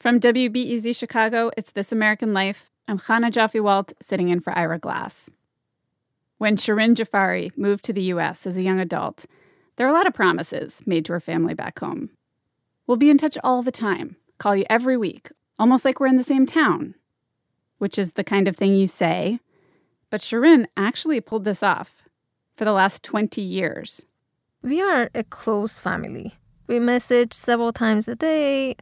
From WBEZ Chicago, it's This American Life. I'm Chana Joffe-Walt, sitting in for Ira Glass. When Shirin Jafari moved to the U.S. as a young adult, there were a lot of promises made to her family back home. We'll be in touch all the time, call you every week, almost like we're in the same town, which is the kind of thing you say. But Shirin actually pulled this off for the last 20 years. We are a close family. We message several times a day.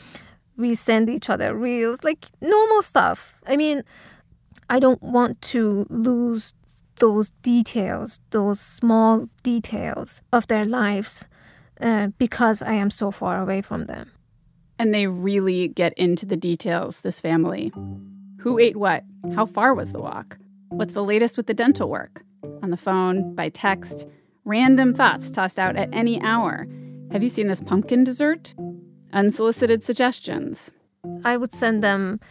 We send each other reels, like normal stuff. I mean, I don't want to lose those details, those small details of their lives because I am so far away from them. And they really get into the details, this family. Who ate what? How far was the walk? What's the latest with the dental work? On the phone, by text, random thoughts tossed out at any hour. Have you seen this pumpkin dessert? Unsolicited suggestions. I would send them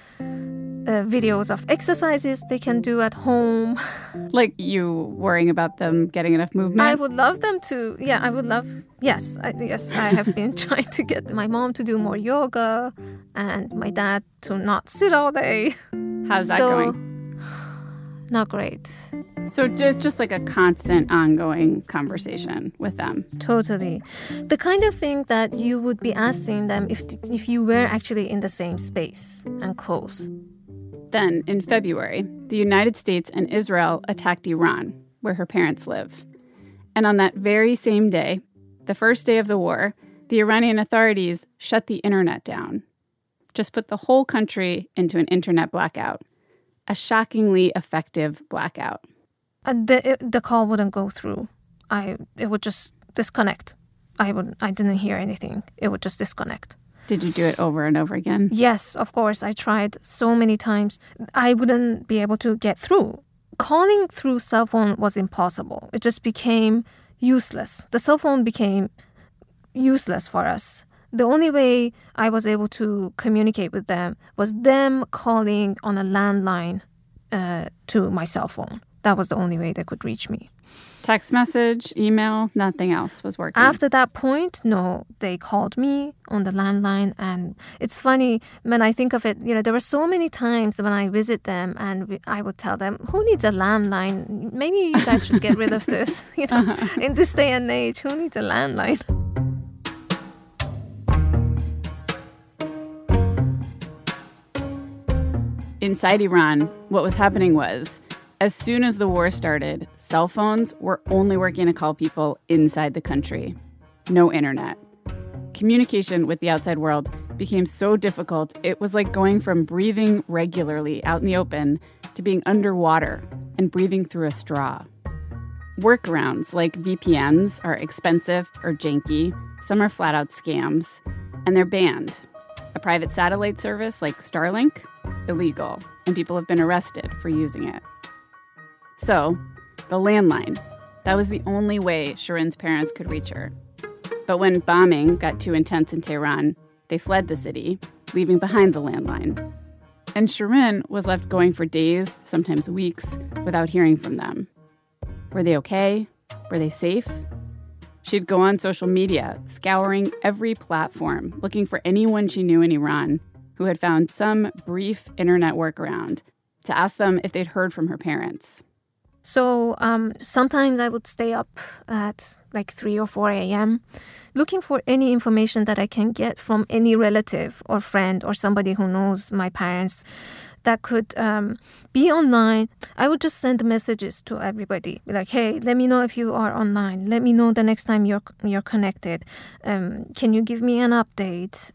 videos of exercises they can do at home. Like you worrying about them getting enough movement? I would love them to. Yeah, I would love. Yes, I have been trying to get my mom to do more yoga and my dad to not sit all day. How's that going? Not great. So just like a constant ongoing conversation with them. Totally. The kind of thing that you would be asking them if you were actually in the same space and close. Then, in February, the United States and Israel attacked Iran, where her parents live. And on that very same day, the first day of the war, the Iranian authorities shut the internet down. Just put the whole country into an internet blackout. A shockingly effective blackout. The call wouldn't go through. It would just disconnect. I didn't hear anything. It would just disconnect. Did you do it over and over again? Yes, of course. I tried so many times. I wouldn't be able to get through. Calling through cell phone was impossible. It just became useless. The cell phone became useless for us. The only way I was able to communicate with them was them calling on a landline to my cell phone. That was the only way they could reach me. Text message, email, nothing else was working. After that point, no, they called me on the landline. And it's funny, when I think of it, there were so many times when I visit them and I would tell them, who needs a landline? Maybe you guys should get rid of this. In this day and age, who needs a landline? Inside Iran, what was happening was, as soon as the war started, cell phones were only working to call people inside the country. No internet. Communication with the outside world became so difficult, it was like going from breathing regularly out in the open to being underwater and breathing through a straw. Workarounds like VPNs are expensive or janky. Some are flat-out scams. And they're banned. A private satellite service like Starlink, illegal, and people have been arrested for using it. So, the landline, that was the only way Shirin's parents could reach her. But when bombing got too intense in Tehran, they fled the city, leaving behind the landline. And Shirin was left going for days, sometimes weeks, without hearing from them. Were they okay? Were they safe? She'd go on social media, scouring every platform, looking for anyone she knew in Iran who had found some brief internet workaround to ask them if they'd heard from her parents. So sometimes I would stay up at like 3 or 4 a.m. looking for any information that I can get from any relative or friend or somebody who knows my parents that could be online. I would just send messages to everybody. Like, hey, let me know if you are online. Let me know the next time you're connected. Can you give me an update?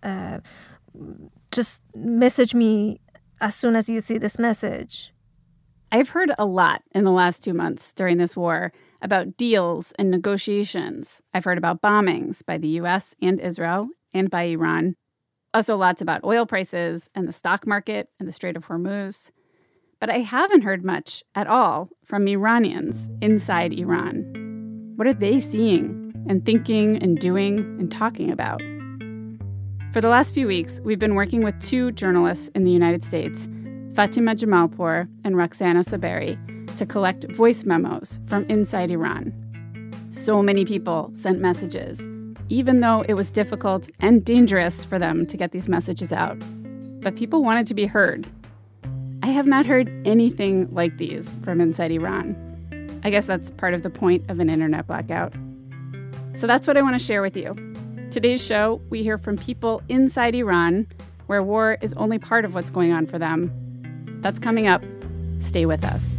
Just message me as soon as you see this message. I've heard a lot in the last 2 months during this war about deals and negotiations. I've heard about bombings by the U.S. and Israel and by Iran. Also lots about oil prices and the stock market and the Strait of Hormuz. But I haven't heard much at all from Iranians inside Iran. What are they seeing and thinking and doing and talking about? For the last few weeks, we've been working with 2 journalists in the United States, Fatima Jamalpour and Roxana Saberi, to collect voice memos from inside Iran. So many people sent messages, even though it was difficult and dangerous for them to get these messages out. but people wanted to be heard. I have not heard anything like these from inside Iran. I guess that's part of the point of an internet blackout. So that's what I want to share with you. Today's show, we hear from people inside Iran, where war is only part of what's going on for them. That's coming up. Stay with us.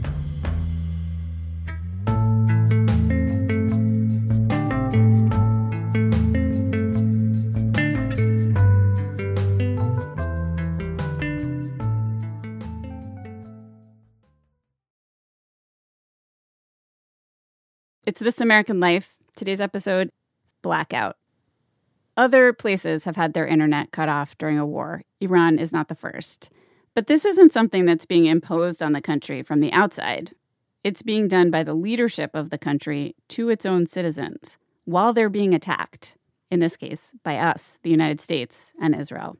It's This American Life. Today's episode, Blackout. Other places have had their internet cut off during a war. Iran is not the first. But this isn't something that's being imposed on the country from the outside. It's being done by the leadership of the country to its own citizens while they're being attacked, in this case, by us, the United States, and Israel.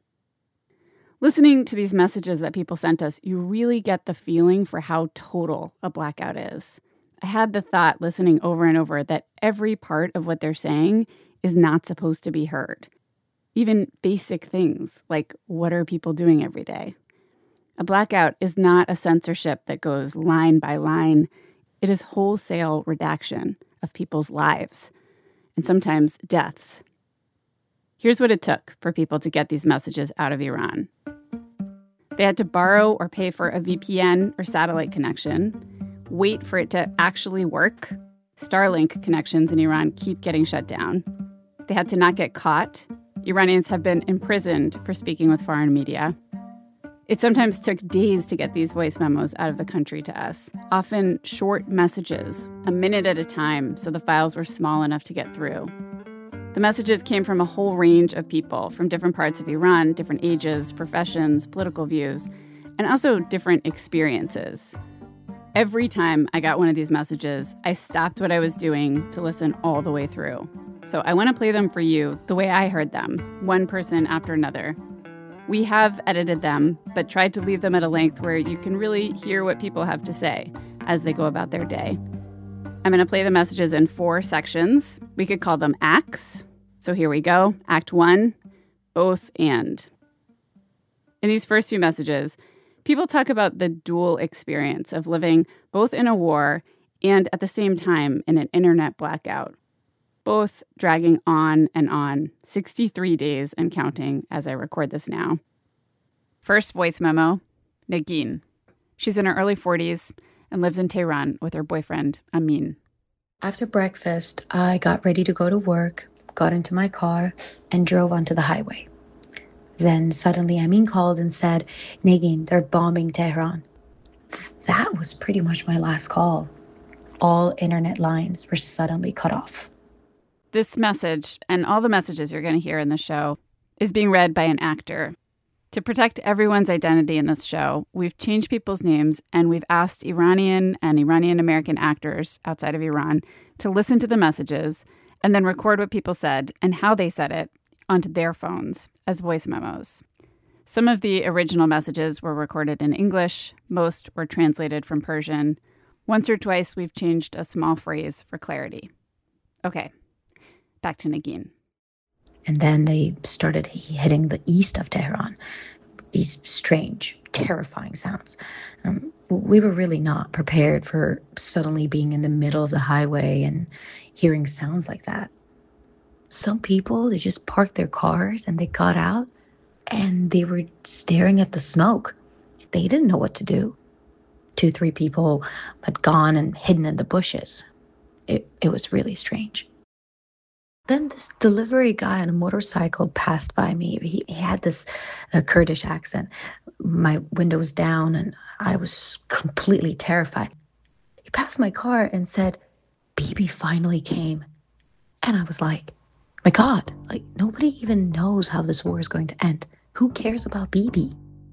Listening to these messages that people sent us, you really get the feeling for how total a blackout is. I had the thought, listening over and over, that every part of what they're saying is not supposed to be heard. Even basic things like, what are people doing every day? A blackout is not a censorship that goes line by line. It is wholesale redaction of people's lives, and sometimes deaths. Here's what it took for people to get these messages out of Iran. They had to borrow or pay for a VPN or satellite connection, wait for it to actually work. Starlink connections in Iran keep getting shut down. They had to not get caught. Iranians have been imprisoned for speaking with foreign media. It sometimes took days to get these voice memos out of the country to us, often short messages, a minute at a time, so the files were small enough to get through. The messages came from a whole range of people from different parts of Iran, different ages, professions, political views, and also different experiences. Every time I got one of these messages, I stopped what I was doing to listen all the way through. So I want to play them for you the way I heard them, one person after another. We have edited them, but tried to leave them at a length where you can really hear what people have to say as they go about their day. I'm going to play the messages in 4 sections. We could call them acts. So here we go. Act 1, both and. In these first few messages, people talk about the dual experience of living both in a war and at the same time in an internet blackout. Both dragging on and on, 63 days and counting as I record this now. First voice memo, Negin. She's in her early 40s and lives in Tehran with her boyfriend, Amin. After breakfast, I got ready to go to work, got into my car, and drove onto the highway. Then suddenly Amin called and said, Negin, they're bombing Tehran. That was pretty much my last call. All internet lines were suddenly cut off. This message, and all the messages you're going to hear in the show, is being read by an actor. To protect everyone's identity in this show, we've changed people's names and we've asked Iranian and Iranian-American actors outside of Iran to listen to the messages and then record what people said and how they said it onto their phones as voice memos. Some of the original messages were recorded in English. Most were translated from Persian. Once or twice, we've changed a small phrase for clarity. Okay. Back to Negin. And then they started hitting the east of Tehran. These strange, terrifying sounds. We were really not prepared for suddenly being in the middle of the highway and hearing sounds like that. Some people, they just parked their cars and they got out and they were staring at the smoke. They didn't know what to do. 2-3 people had gone and hidden in the bushes. It was really strange. Then this delivery guy on a motorcycle passed by me. He had this Kurdish accent. My window was down and I was completely terrified. He passed my car and said, Bibi finally came. And I was like, my God, like nobody even knows how this war is going to end. Who cares about Bibi?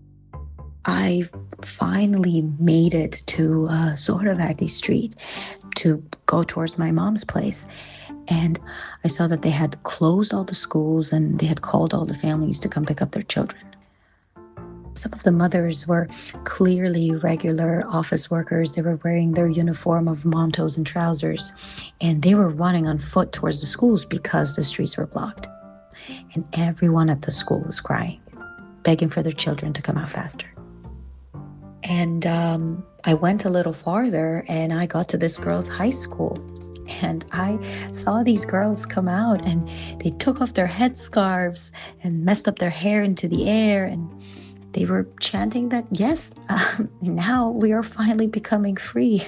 I finally made it to Zohravardi Street to go towards my mom's place. And I saw that they had closed all the schools and they had called all the families to come pick up their children. Some of the mothers were clearly regular office workers. They were wearing their uniform of mantos and trousers, and they were running on foot towards the schools because the streets were blocked. And everyone at the school was crying. begging for their children to come out faster. And I went a little farther and I got to this girl's high school. And I saw these girls come out and they took off their headscarves and messed up their hair into the air. And they were chanting that, yes, now we are finally becoming free.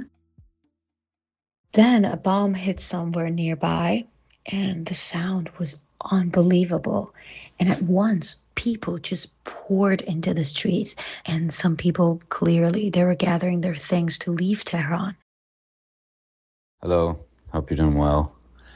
Then a bomb hit somewhere nearby and the sound was unbelievable. And at once, people just poured into the streets. And some people, clearly, they were gathering their things to leave Tehran. Hello, hope you're doing well.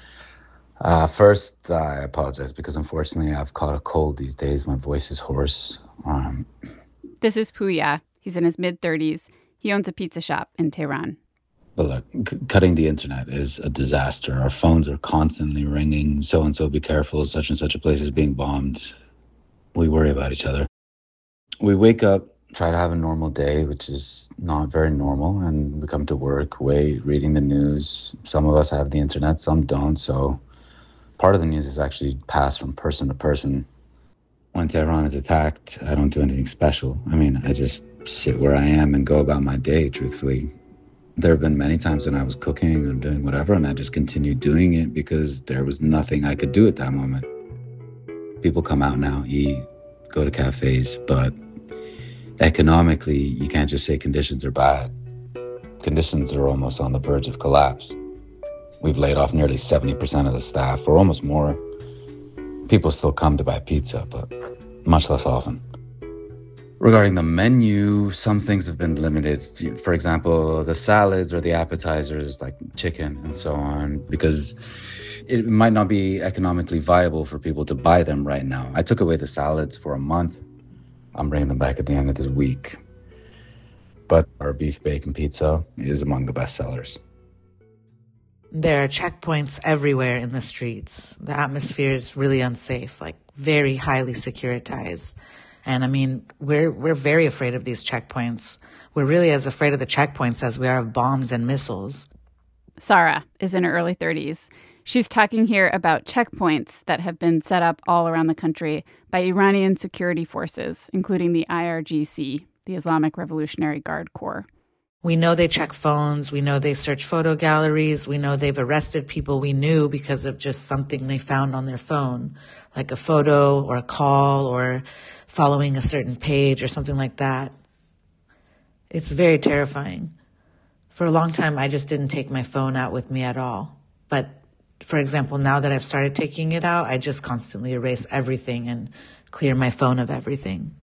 First, I apologize because unfortunately I've caught a cold these days. My voice is hoarse. This is Puya. He's in his mid-30s. He owns a pizza shop in Tehran. But look, cutting the internet is a disaster. Our phones are constantly ringing. So-and-so, be careful. Such and such a place is being bombed. We worry about each other. We wake up, try to have a normal day, which is not very normal. And we come to work, wait, reading the news. Some of us have the internet, some don't. So part of the news is actually passed from person to person. When Tehran is attacked, I don't do anything special. I mean, I just sit where I am and go about my day, truthfully. There have been many times when I was cooking or doing whatever, and I just continued doing it because there was nothing I could do at that moment. People come out now, eat, go to cafes, but economically, you can't just say conditions are bad. Conditions are almost on the verge of collapse. We've laid off nearly 70% of the staff, or almost more. People still come to buy pizza, but much less often. Regarding the menu, some things have been limited. For example, the salads or the appetizers like chicken and so on, because it might not be economically viable for people to buy them right now. I took away the salads for a month. I'm bringing them back at the end of this week. But our beef bacon pizza is among the best sellers. There are checkpoints everywhere in the streets. The atmosphere is really unsafe, like very highly securitized. And I mean, we're very afraid of these checkpoints. We're really as afraid of the checkpoints as we are of bombs and missiles. Sarah is in her early 30s. She's talking here about checkpoints that have been set up all around the country by Iranian security forces, including the IRGC, the Islamic Revolutionary Guard Corps. We know they check phones. We know they search photo galleries. We know they've arrested people we knew because of just something they found on their phone, like a photo or a call or following a certain page or something like that. It's very terrifying. For a long time, I just didn't take my phone out with me at all. But for example, now that I've started taking it out, I just constantly erase everything and clear my phone of everything.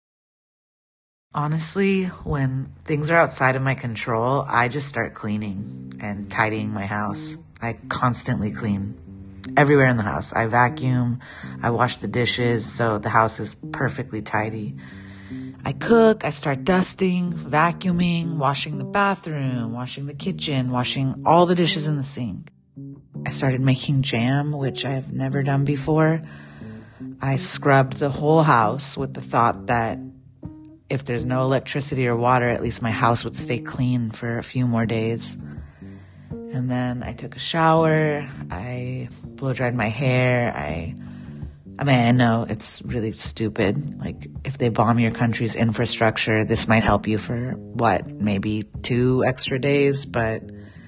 Honestly, when things are outside of my control, I just start cleaning and tidying my house. I constantly clean everywhere in the house. I vacuum, I wash the dishes, so the house is perfectly tidy. I cook, I start dusting, vacuuming, washing the bathroom, washing the kitchen, washing all the dishes in the sink. I started making jam, which I've never done before. I scrubbed the whole house with the thought that if there's no electricity or water, at least my house would stay clean for a few more days. And then I took a shower, I blow-dried my hair, I know it's really stupid. Like, if they bomb your country's infrastructure, this might help you for, maybe 2 extra days, but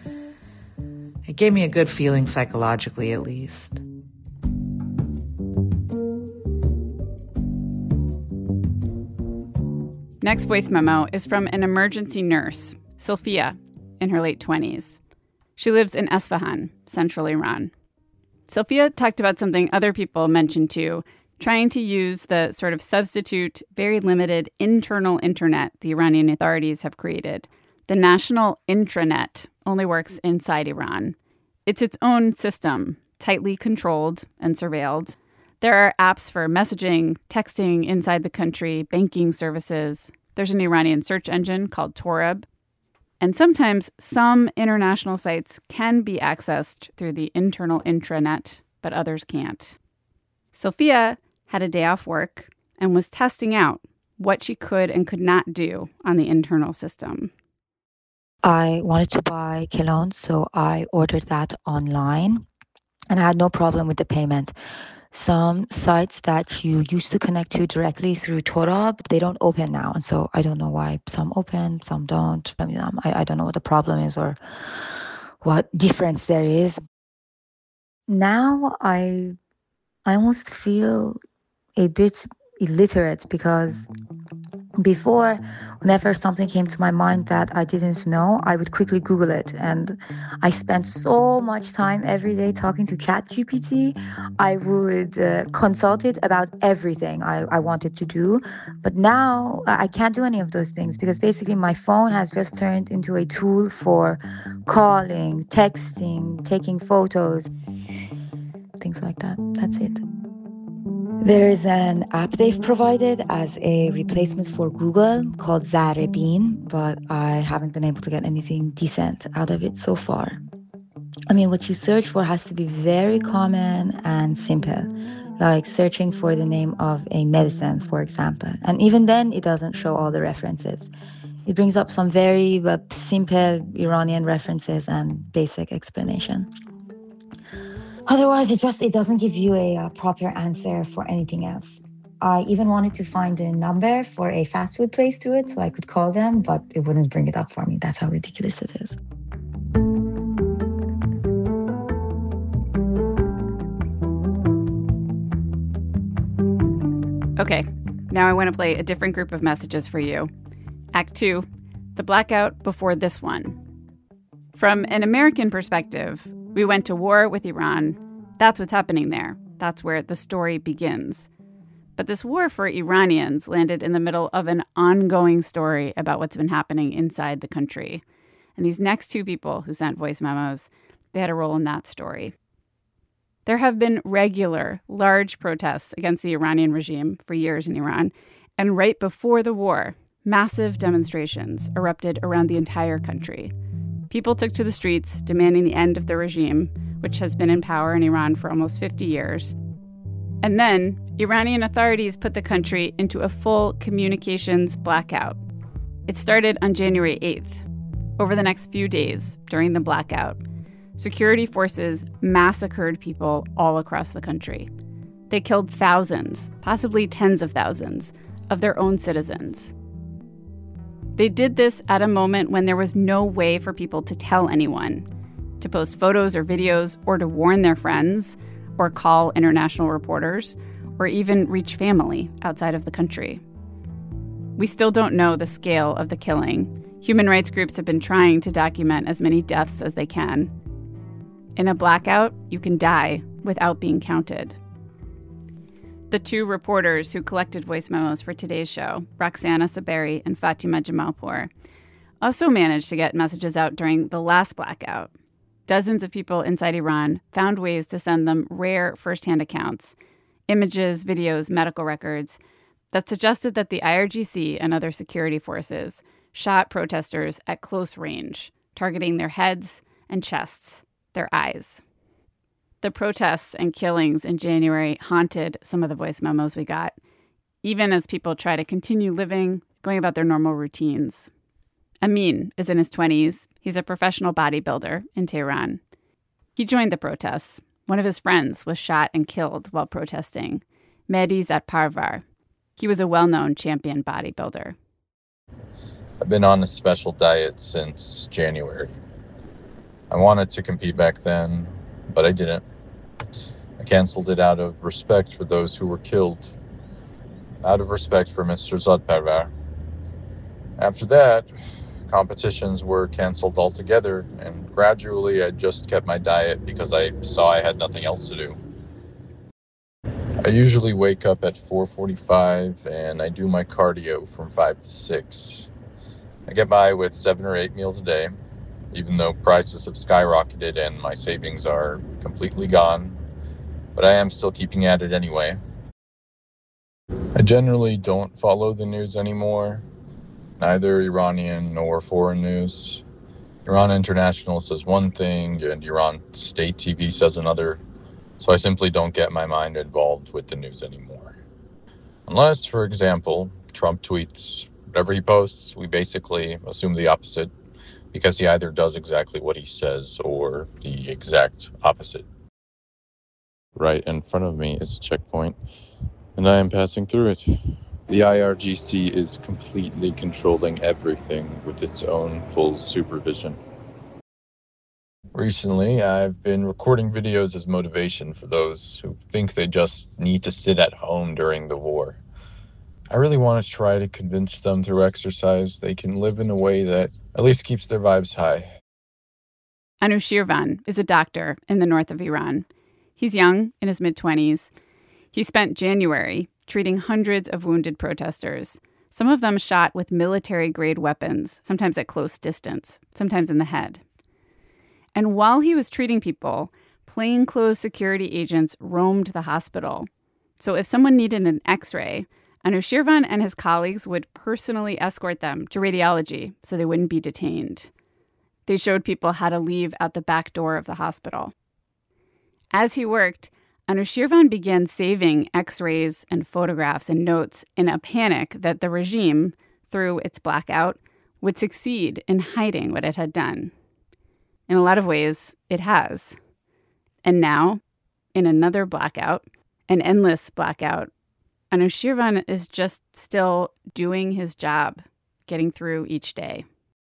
it gave me a good feeling psychologically, at least. Next voice memo is from an emergency nurse, Sophia, in her late 20s. She lives in Esfahan, central Iran. Sophia talked about something other people mentioned too, trying to use the sort of substitute, very limited internal internet the Iranian authorities have created. The national intranet only works inside Iran. It's its own system, tightly controlled and surveilled. There are apps for messaging, texting inside the country, banking services. There's an Iranian search engine called Torab. And sometimes some international sites can be accessed through the internal intranet, but others can't. Sophia had a day off work and was testing out what she could and could not do on the internal system. I wanted to buy cologne, so I ordered that online, and I had no problem with the payment. Some sites that you used to connect to directly through Torab, they don't open now. And so I don't know why some open, some don't. I mean, I don't know what the problem is or what difference there is. Now I almost feel a bit illiterate because before, whenever something came to my mind that I didn't know, I would quickly Google it. And I spent so much time every day talking to ChatGPT. I would consult it about everything I wanted to do. But now I can't do any of those things because basically my phone has just turned into a tool for calling, texting, taking photos, things like that. That's it. There is an app they've provided as a replacement for Google called Zarebin, but I haven't been able to get anything decent out of it so far. I mean, what you search for has to be very common and simple, like searching for the name of a medicine, for example. And even then, it doesn't show all the references. It brings up some very simple Iranian references and basic explanation. Otherwise, it doesn't give you a proper answer for anything else. I even wanted to find a number for a fast food place through it so I could call them, but it wouldn't bring it up for me. That's how ridiculous it is. Okay, now I want to play a different group of messages for you. Act 2, the blackout before this one. From an American perspective, we went to war with Iran. That's what's happening there. That's where the story begins. But this war for Iranians landed in the middle of an ongoing story about what's been happening inside the country. And these next two people who sent voice memos, they had a role in that story. There have been regular, large protests against the Iranian regime for years in Iran. And right before the war, massive demonstrations erupted around the entire country. People took to the streets demanding the end of the regime, which has been in power in Iran for almost 50 years. And then, Iranian authorities put the country into a full communications blackout. It started on January 8th. Over the next few days, during the blackout, security forces massacred people all across the country. They killed thousands, possibly tens of thousands, of their own citizens. They did this at a moment when there was no way for people to tell anyone, to post photos or videos, or to warn their friends, or call international reporters, or even reach family outside of the country. We still don't know the scale of the killing. Human rights groups have been trying to document as many deaths as they can. In a blackout, you can die without being counted. The two reporters who collected voice memos for today's show, Roxana Saberi and Fatima Jamalpour, also managed to get messages out during the last blackout. Dozens of people inside Iran found ways to send them rare firsthand accounts, images, videos, medical records, that suggested that the IRGC and other security forces shot protesters at close range, targeting their heads and chests, their eyes. The protests and killings in January haunted some of the voice memos we got, even as people try to continue living, going about their normal routines. Amin is in his 20s. He's a professional bodybuilder in Tehran. He joined the protests. One of his friends was shot and killed while protesting, Mehdi Zatparvar. He was a well-known champion bodybuilder. I've been on a special diet since January. I wanted to compete back then, but I didn't. I canceled it out of respect for those who were killed, out of respect for Mr. Zatparvar. After that, competitions were canceled altogether, and gradually I just kept my diet because I saw I had nothing else to do. I usually wake up at 4:45 and I do my cardio from 5 to 6. I get by with 7 or 8 meals a day, even though prices have skyrocketed and my savings are completely gone, but I am still keeping at it anyway. I generally don't follow the news anymore, neither Iranian nor foreign news. Iran International says one thing and Iran State TV says another, so I simply don't get my mind involved with the news anymore. Unless, for example, Trump tweets, whatever he posts, we basically assume the opposite, because he either does exactly what he says or the exact opposite. Right in front of me is a checkpoint, and I am passing through it. The IRGC is completely controlling everything with its own full supervision. Recently, I've been recording videos as motivation for those who think they just need to sit at home during the war. I really want to try to convince them through exercise they can live in a way that at least keeps their vibes high. Anushirvan is a doctor in the north of Iran. He's young, in his mid-20s. He spent January treating hundreds of wounded protesters, some of them shot with military-grade weapons, sometimes at close distance, sometimes in the head. And while he was treating people, plainclothes security agents roamed the hospital. So if someone needed an X-ray, Anushirvan and his colleagues would personally escort them to radiology so they wouldn't be detained. They showed people how to leave out the back door of the hospital. As he worked, Anushirvan began saving X-rays and photographs and notes in a panic that the regime, through its blackout, would succeed in hiding what it had done. In a lot of ways, it has. And now, in another blackout, an endless blackout, Anushirvan is just still doing his job, getting through each day.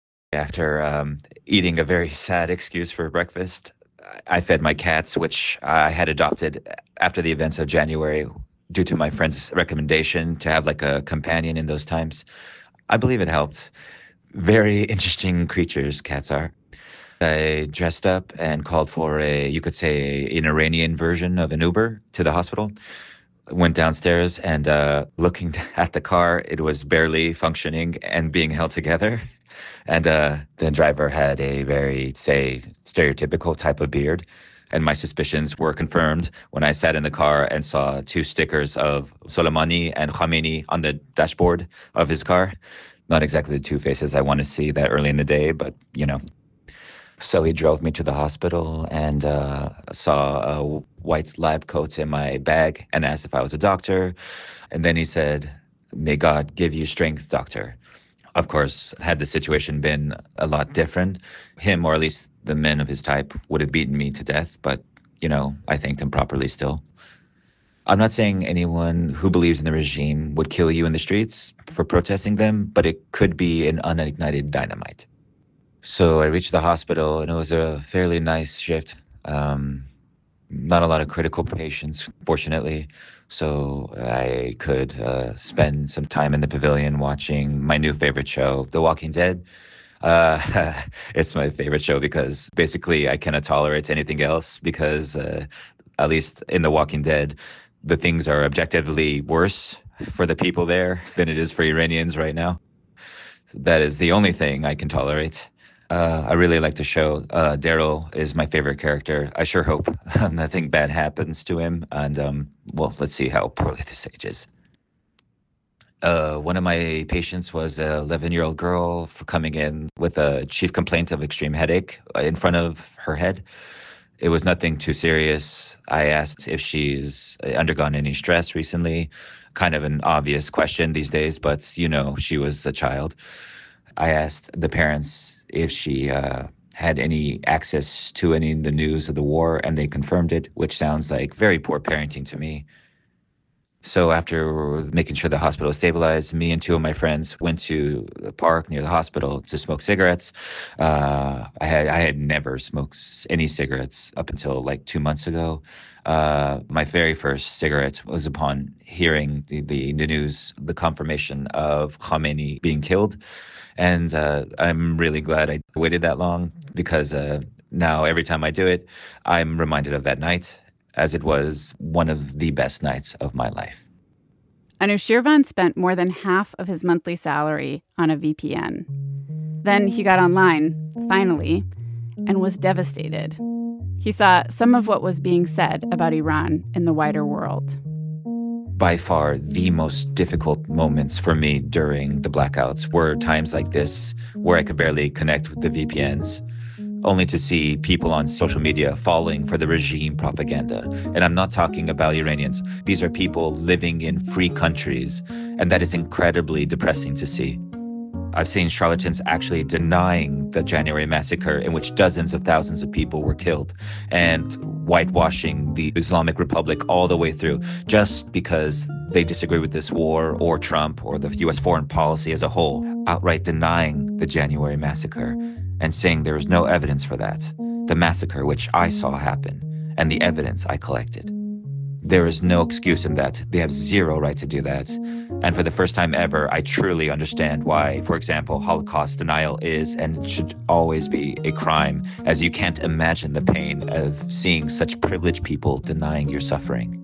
After eating a very sad excuse for breakfast, I fed my cats, which I had adopted after the events of January due to my friend's recommendation to have like a companion in those times. I believe it helped. Very interesting creatures, cats are. I dressed up and called for you could say, an Iranian version of an Uber to the hospital. Went downstairs and looking at the car, it was barely functioning and being held together. And the driver had a very, say, stereotypical type of beard. And my suspicions were confirmed when I sat in the car and saw two stickers of Soleimani and Khamenei on the dashboard of his car. Not exactly the two faces I want to see that early in the day, but, you know. So he drove me to the hospital and saw a white lab coat in my bag and asked if I was a doctor. And then he said, "May God give you strength, doctor." Of course, had the situation been a lot different, him, or at least the men of his type, would have beaten me to death. But, you know, I thanked him properly still. I'm not saying anyone who believes in the regime would kill you in the streets for protesting them, but it could be an unignited dynamite. So I reached the hospital, and it was a fairly nice shift. Not a lot of critical patients, fortunately. So I could spend some time in the pavilion watching my new favorite show, The Walking Dead. It's my favorite show because basically I cannot tolerate anything else because at least in The Walking Dead, the things are objectively worse for the people there than it is for Iranians right now. That is the only thing I can tolerate. I really like the show. Daryl is my favorite character. I sure hope nothing bad happens to him. And, well, let's see how poorly this ages. One of my patients was an 11-year-old girl coming in with a chief complaint of extreme headache in front of her head. It was nothing too serious. I asked if she's undergone any stress recently. Kind of an obvious question these days, but, you know, she was a child. I asked the parents if she had any access to any of the news of the war, and they confirmed it, which sounds like very poor parenting to me. So after making sure the hospital was stabilized, me and two of my friends went to the park near the hospital to smoke cigarettes. I had never smoked any cigarettes up until like 2 months ago. My very first cigarette was upon hearing the news, the confirmation of Khamenei being killed. And I'm really glad I waited that long because now every time I do it, I'm reminded of that night, as it was one of the best nights of my life. Anushirvan spent more than half of his monthly salary on a VPN. Then he got online, finally, and was devastated. He saw some of what was being said about Iran in the wider world. By far, the most difficult moments for me during the blackouts were times like this, where I could barely connect with the VPNs, only to see people on social media falling for the regime propaganda. And I'm not talking about Iranians. These are people living in free countries, and that is incredibly depressing to see. I've seen charlatans actually denying the January massacre, in which dozens of thousands of people were killed, and whitewashing the Islamic Republic all the way through, just because they disagree with this war or Trump or the U.S. foreign policy as a whole, outright denying the January massacre and saying there is no evidence for that. The massacre which I saw happen and the evidence I collected. There is no excuse in that. They have zero right to do that. And for the first time ever, I truly understand why, for example, Holocaust denial is and should always be a crime, as you can't imagine the pain of seeing such privileged people denying your suffering.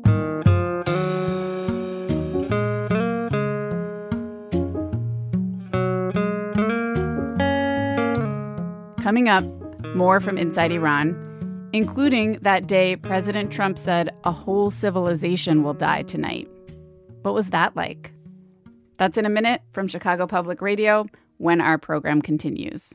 Coming up, more from Inside Iran, including that day President Trump said a whole civilization will die tonight. What was that like? That's in a minute from Chicago Public Radio when our program continues.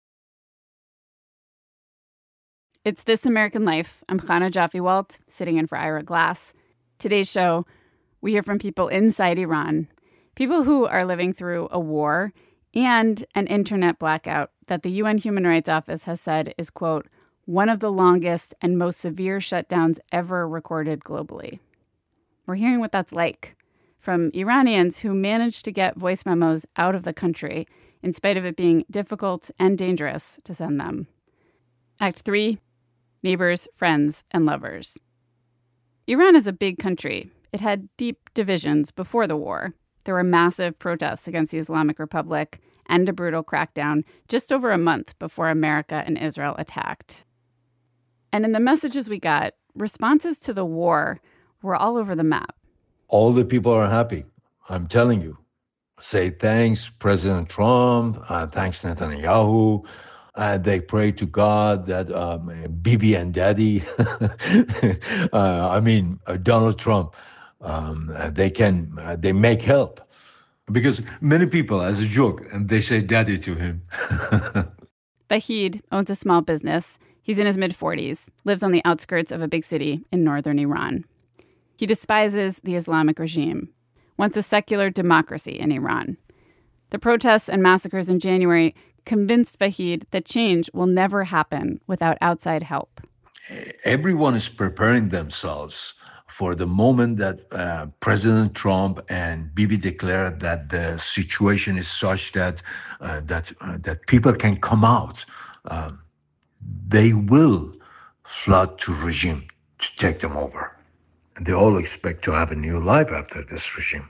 It's This American Life. I'm Chana Joffe-Walt, sitting in for Ira Glass. Today's show, we hear from people inside Iran, people who are living through a war and an internet blackout that the UN Human Rights Office has said is, quote, one of the longest and most severe shutdowns ever recorded globally. We're hearing what that's like from Iranians who managed to get voice memos out of the country in spite of it being difficult and dangerous to send them. Act 3, neighbors, friends, and lovers. Iran is a big country. It had deep divisions before the war. There were massive protests against the Islamic Republic and a brutal crackdown just over a month before America and Israel attacked. And in the messages we got, responses to the war were all over the map. All the people are happy, I'm telling you. Say thanks, President Trump, thanks, Netanyahu. They pray to God that Bibi and Daddy, Donald Trump, they make help. Because many people, as a joke, and they say daddy to him. Vahid owns a small business. He's in his mid-40s, lives on the outskirts of a big city in northern Iran. He despises the Islamic regime, wants a secular democracy in Iran. The protests and massacres in January convinced Vahid that change will never happen without outside help. Everyone is preparing themselves for the moment that President Trump and Bibi declared that the situation is such that people can come out. They will flood to regime to take them over. And they all expect to have a new life after this regime.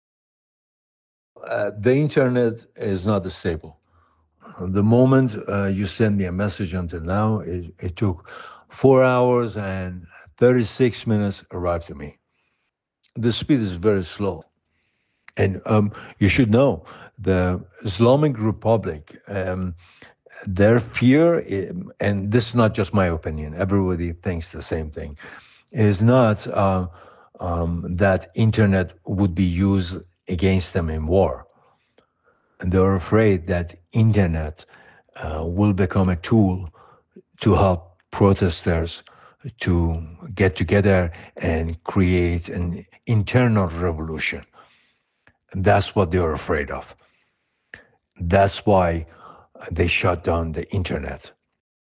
The internet is not stable. The moment you send me a message until now, it took 4 hours and 36 minutes arrived to me. The speed is very slow. And you should know, the Islamic Republic, their fear, and this is not just my opinion, everybody thinks the same thing, is not that internet would be used against them in war. And they're afraid that internet will become a tool to help protesters to get together and create an internal revolution. And that's what they're afraid of. That's why they shut down the internet.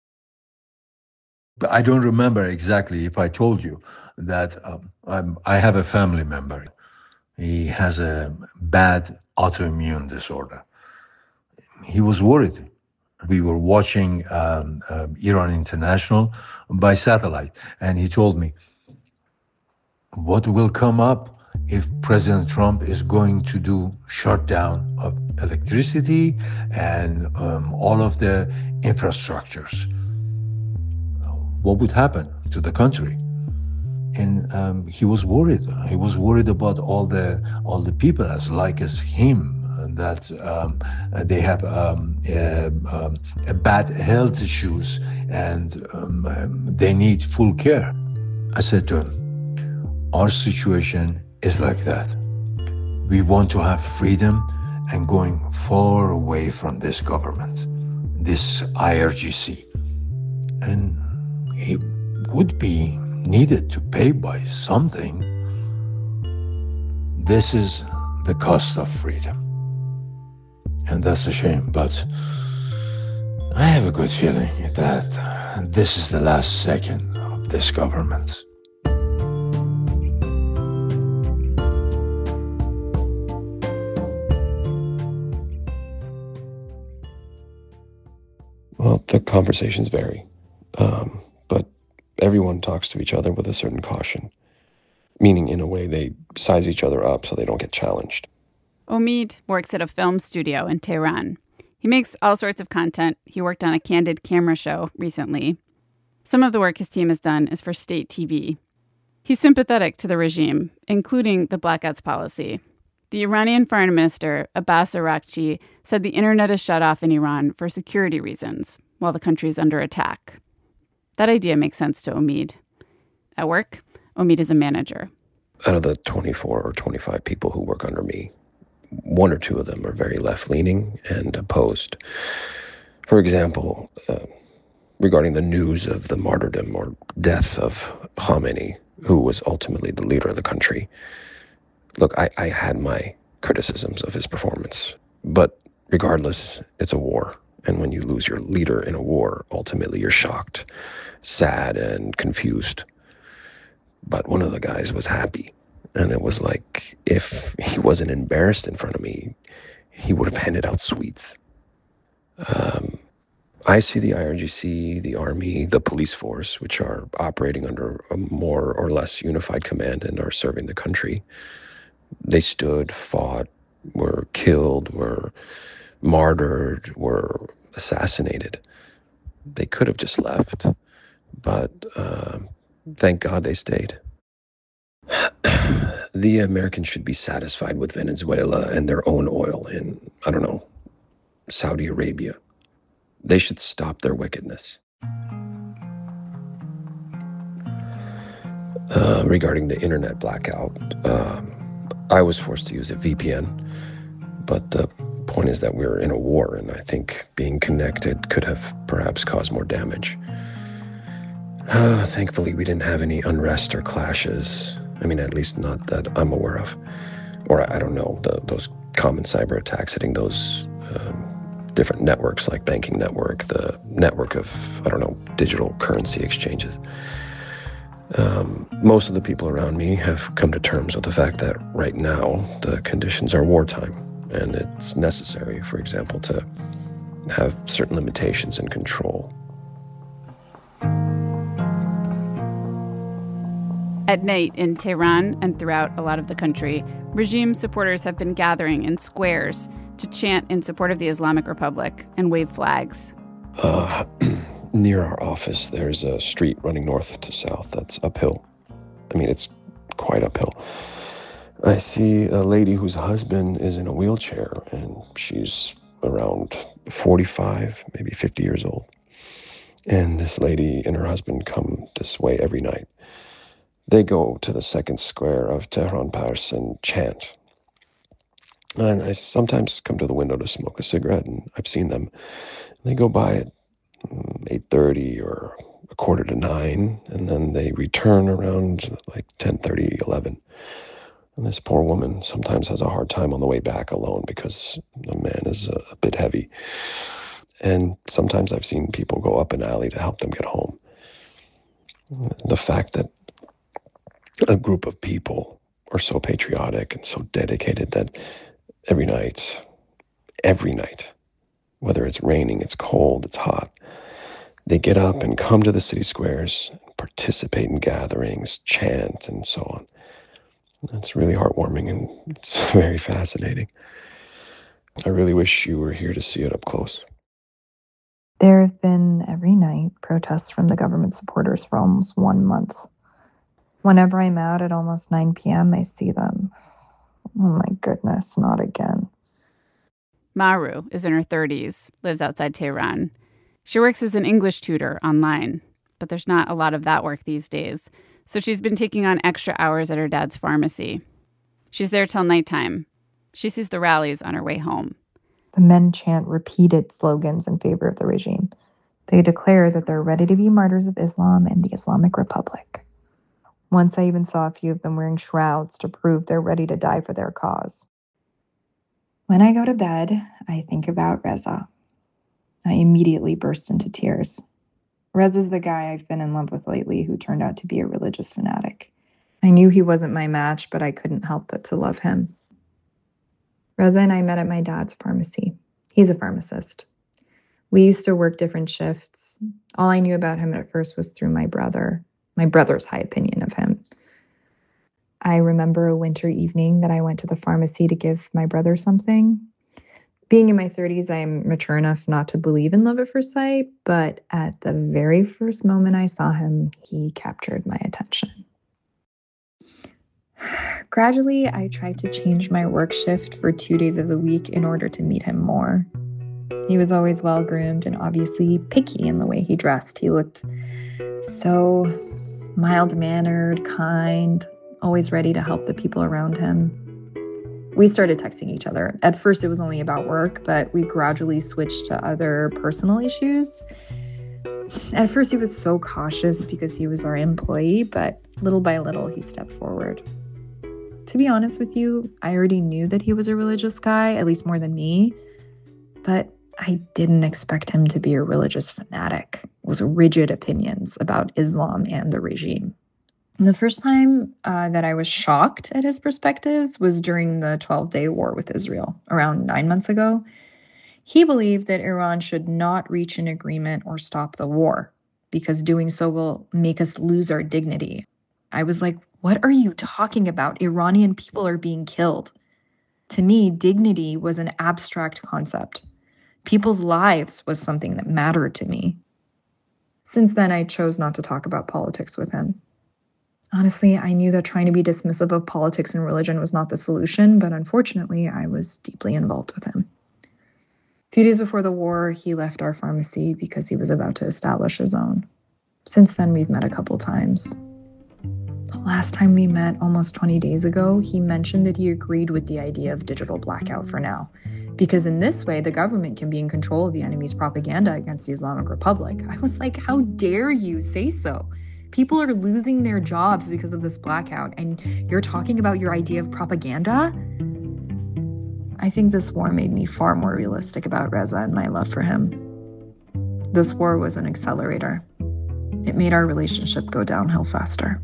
But I don't remember exactly if I told you that I have a family member. He has a bad autoimmune disorder. He was worried. We were watching Iran International by satellite, and he told me, what will come up if President Trump is going to do shutdown of electricity and all of the infrastructures? What would happen to the country? And he was worried. He was worried about all the people as him, that they have bad health issues and they need full care. I said to him, our situation is like that. We want to have freedom and going far away from this government, this IRGC. And it would be needed to pay by something. This is the cost of freedom. and that's a shame. But I have a good feeling that this is the last second of this government. Well, the conversations vary, but everyone talks to each other with a certain caution, meaning in a way they size each other up so they don't get challenged. Omid works at a film studio in Tehran. He makes all sorts of content. He worked on a candid camera show recently. Some of the work his team has done is for state TV. He's sympathetic to the regime, including the blackouts policy. The Iranian foreign minister, Abbas Araghchi, said the internet is shut off in Iran for security reasons while the country is under attack. That idea makes sense to Omid. At work, Omid is a manager. Out of the 24 or 25 people who work under me, one or two of them are very left-leaning and opposed. For example, regarding the news of the martyrdom or death of Khamenei, who was ultimately the leader of the country. Look, I had my criticisms of his performance, but regardless, it's a war. And when you lose your leader in a war, ultimately you're shocked, sad, and confused. But one of the guys was happy. And it was like, if he wasn't embarrassed in front of me, he would have handed out sweets. I see the IRGC, the army, the police force, which are operating under a more or less unified command and are serving the country. They stood, fought, were killed, were martyred, were assassinated. They could have just left, but thank God they stayed. The Americans should be satisfied with Venezuela and their own oil in, I don't know, Saudi Arabia. They should stop their wickedness. Regarding the internet blackout, I was forced to use a VPN, but the point is that we're in a war, and I think being connected could have perhaps caused more damage. Thankfully, we didn't have any unrest or clashes. I mean, at least not that I'm aware of. Or I don't know, those common cyber attacks hitting those different networks like banking network, the network of, I don't know, digital currency exchanges. Most of the people around me have come to terms with the fact that right now the conditions are wartime, and it's necessary, for example, to have certain limitations and control. At night in Tehran and throughout a lot of the country, regime supporters have been gathering in squares to chant in support of the Islamic Republic and wave flags. Near our office, there's a street running north to south that's uphill. I mean, it's quite uphill. I see a lady whose husband is in a wheelchair, and she's around 45, maybe 50 years old. And this lady and her husband come this way every night. They go to the second square of Tehran Pars and chant. And I sometimes come to the window to smoke a cigarette, and I've seen them. They go by at 8:30 or 8:45, and then they return around like 10:30, 11. And this poor woman sometimes has a hard time on the way back alone because the man is a bit heavy. And sometimes I've seen people go up an alley to help them get home. The fact that a group of people are so patriotic and so dedicated that every night, whether it's raining, it's cold, it's hot, they get up and come to the city squares, participate in gatherings, chant, and so on. That's really heartwarming, and it's very fascinating. I really wish you were here to see it up close. There have been every night protests from the government supporters for almost 1 month. Whenever I'm out at almost 9 p.m., I see them. Oh my goodness, not again. Maru is in her 30s, lives outside Tehran. She works as an English tutor online, but there's not a lot of that work these days, so she's been taking on extra hours at her dad's pharmacy. She's there till nighttime. She sees the rallies on her way home. The men chant repeated slogans in favor of the regime. They declare that they're ready to be martyrs of Islam and the Islamic Republic. Once I even saw a few of them wearing shrouds to prove they're ready to die for their cause. When I go to bed, I think about Reza. I immediately burst into tears. Reza's the guy I've been in love with lately who turned out to be a religious fanatic. I knew he wasn't my match, but I couldn't help but to love him. Reza and I met at my dad's pharmacy. He's a pharmacist. We used to work different shifts. All I knew about him at first was through my brother's high opinion of him. I remember a winter evening that I went to the pharmacy to give my brother something. Being in my 30s, I'm mature enough not to believe in love at first sight, but at the very first moment I saw him, he captured my attention. Gradually, I tried to change my work shift for 2 days of the week in order to meet him more. He was always well-groomed and obviously picky in the way he dressed. He looked so mild-mannered, kind, always ready to help the people around him. We started texting each other. At first, it was only about work, but we gradually switched to other personal issues. At first, he was so cautious because he was our employee, but little by little, he stepped forward. To be honest with you, I already knew that he was a religious guy, at least more than me, but I didn't expect him to be a religious fanatic with rigid opinions about Islam and the regime. And the first time that I was shocked at his perspectives was during the 12-day war with Israel, around 9 months ago. He believed that Iran should not reach an agreement or stop the war, because doing so will make us lose our dignity. I was like, what are you talking about? Iranian people are being killed. To me, dignity was an abstract concept. People's lives was something that mattered to me. Since then, I chose not to talk about politics with him. Honestly, I knew that trying to be dismissive of politics and religion was not the solution, but unfortunately, I was deeply involved with him. A few days before the war, he left our pharmacy because he was about to establish his own. Since then, we've met a couple times. The last time we met, almost 20 days ago, he mentioned that he agreed with the idea of digital blackout for now, because in this way, the government can be in control of the enemy's propaganda against the Islamic Republic. I was like, how dare you say so? People are losing their jobs because of this blackout, and you're talking about your idea of propaganda? I think this war made me far more realistic about Reza and my love for him. This war was an accelerator. It made our relationship go downhill faster.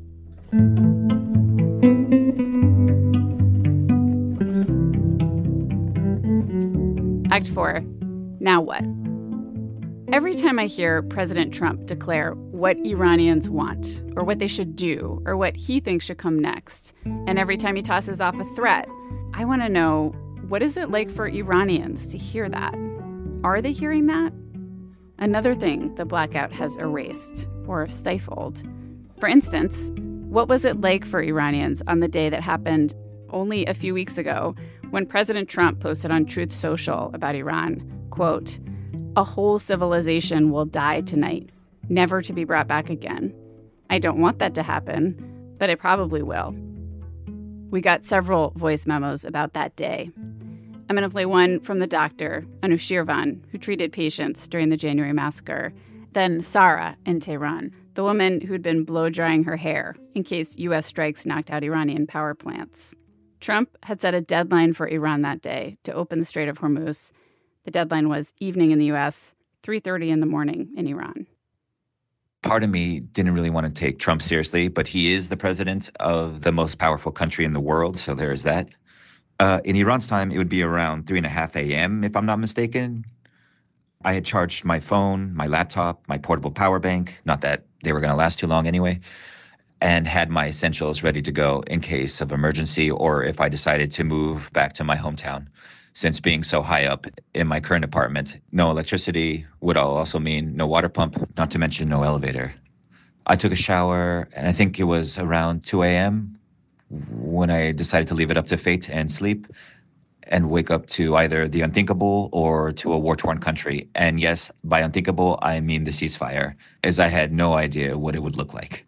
Act 4. Now what? Every time I hear President Trump declare what Iranians want, or what they should do, or what he thinks should come next, and every time he tosses off a threat, I want to know, what is it like for Iranians to hear that? Are they hearing that? Another thing the blackout has erased, or stifled. For instance, what was it like for Iranians on the day that happened only a few weeks ago when President Trump posted on Truth Social about Iran, quote, "A whole civilization will die tonight, never to be brought back again. I don't want that to happen, but it probably will." We got several voice memos about that day. I'm going to play one from the doctor, Anushirvan, who treated patients during the January massacre, then Sarah in Tehran, the woman who'd been blow-drying her hair in case U.S. strikes knocked out Iranian power plants. Trump had set a deadline for Iran that day to open the Strait of Hormuz. The deadline was evening in the U.S., 3:30 in the morning in Iran. Part of me didn't really want to take Trump seriously, but he is the president of the most powerful country in the world, so there is that. In Iran's time, it would be around 3:30 a.m., if I'm not mistaken. I had charged my phone, my laptop, my portable power bank, not that they were going to last too long anyway, and had my essentials ready to go in case of emergency or if I decided to move back to my hometown. Since being so high up in my current apartment, no electricity would also mean no water pump, not to mention no elevator. I took a shower, and I think it was around 2 a.m. when I decided to leave it up to fate and sleep and wake up to either the unthinkable or to a war-torn country. And yes, by unthinkable, I mean the ceasefire, as I had no idea what it would look like.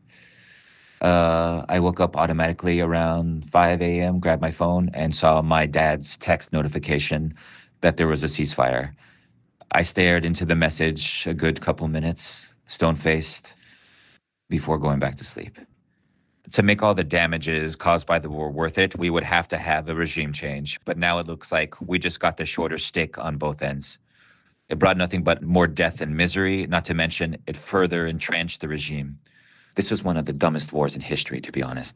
I woke up automatically around 5 a.m., grabbed my phone, and saw my dad's text notification that there was a ceasefire. I stared into the message a good couple minutes, stone-faced, before going back to sleep. To make all the damages caused by the war worth it, we would have to have a regime change. But now it looks like we just got the shorter stick on both ends. It brought nothing but more death and misery, not to mention it further entrenched the regime. This was one of the dumbest wars in history, to be honest.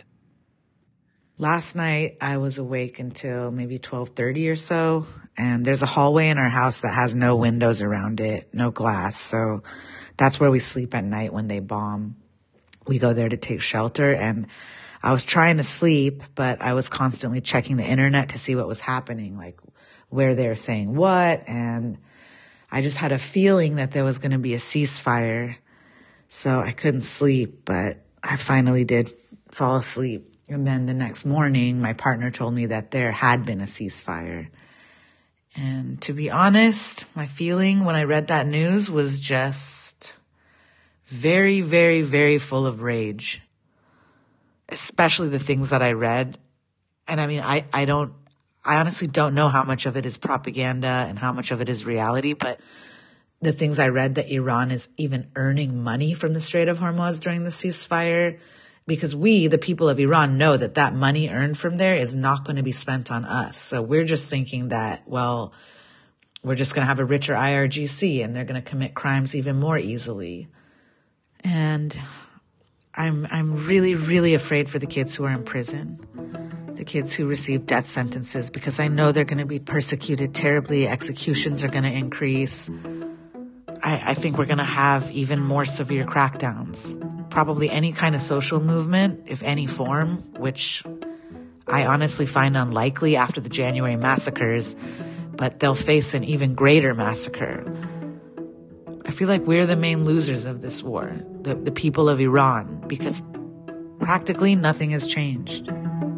Last night, I was awake until maybe 12:30 or so, and there's a hallway in our house that has no windows around it, no glass, so that's where we sleep at night when they bomb. We go there to take shelter, and I was trying to sleep, but I was constantly checking the internet to see what was happening, like where they're saying what, and I just had a feeling that there was going to be a ceasefire, so I couldn't sleep, but I finally did fall asleep. And then the next morning, my partner told me that there had been a ceasefire. And to be honest, my feeling when I read that news was just very, very, very full of rage, especially the things that I read. And I mean, I honestly don't know how much of it is propaganda and how much of it is reality, but the things I read that Iran is even earning money from the Strait of Hormuz during the ceasefire, because we, the people of Iran, know that that money earned from there is not going to be spent on us. So we're just thinking that, well, we're just going to have a richer IRGC and they're going to commit crimes even more easily. And I'm really, really afraid for the kids who are in prison, the kids who receive death sentences, because I know they're going to be persecuted terribly. Executions are going to increase. I think we're going to have even more severe crackdowns. Probably any kind of social movement, if any form, which I honestly find unlikely after the January massacres, but they'll face an even greater massacre. I feel like we're the main losers of this war, the people of Iran, because practically nothing has changed.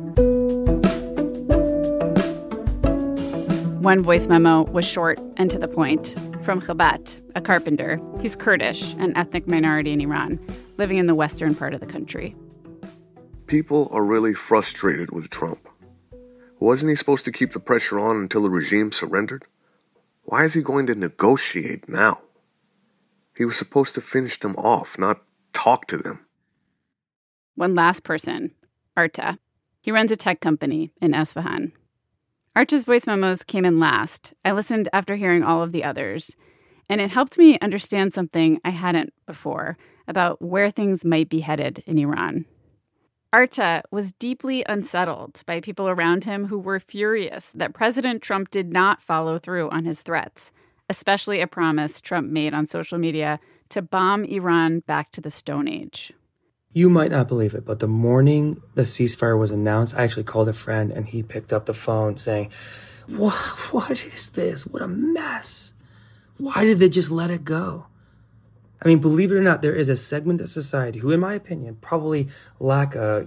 One voice memo was short and to the point. From Chabat, a carpenter. He's Kurdish, an ethnic minority in Iran, living in the western part of the country. People are really frustrated with Trump. Wasn't he supposed to keep the pressure on until the regime surrendered? Why is he going to negotiate now? He was supposed to finish them off, not talk to them. One last person, Arta. He runs a tech company in Esfahan. Arta's voice memos came in last. I listened after hearing all of the others, and it helped me understand something I hadn't before about where things might be headed in Iran. Arta was deeply unsettled by people around him who were furious that President Trump did not follow through on his threats, especially a promise Trump made on social media to bomb Iran back to the Stone Age. You might not believe it, but the morning the ceasefire was announced, I actually called a friend and he picked up the phone saying, What is this? What a mess. Why did they just let it go? I mean, believe it or not, there is a segment of society who, in my opinion, probably lack a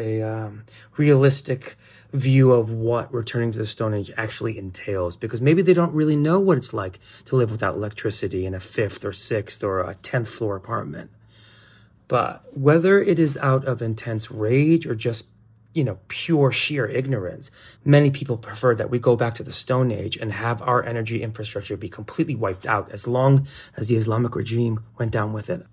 realistic view of what returning to the Stone Age actually entails, because maybe they don't really know what it's like to live without electricity in a 5th or 6th or a 10th floor apartment. But whether it is out of intense rage or just, pure sheer ignorance, many people prefer that we go back to the Stone Age and have our energy infrastructure be completely wiped out as long as the Islamic regime went down with it.